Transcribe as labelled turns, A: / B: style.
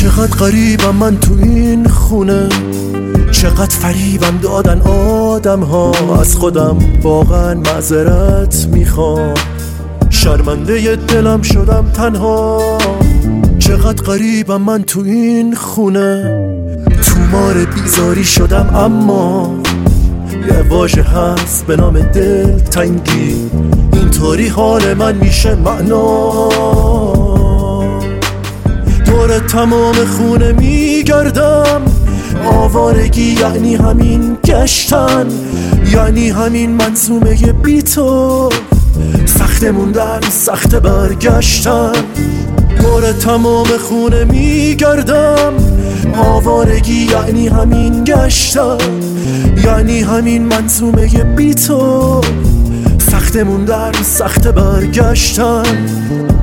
A: چقدر غریبم من تو این خونه، چقدر فریبم دادن آدم ها. از خودم واقعا معذرت میخوام، شرمنده دلم شدم تنها. چقدر غریبم من تو این خونه، تو مار بیزاری شدم اما یه واژه هست به نام دلتنگی، اینطوری حال من میشه معنا. دور تمام خونه میگردم، آوارگی یعنی همین گشتن، یعنی همین منظومه بی تو، سخت موندن سخت برگشتن. دور تمام خونه میگردم، آوارگی یعنی همین گشتن، یعنی همین منظومه بی تو، سخت موندن سخت برگشتن.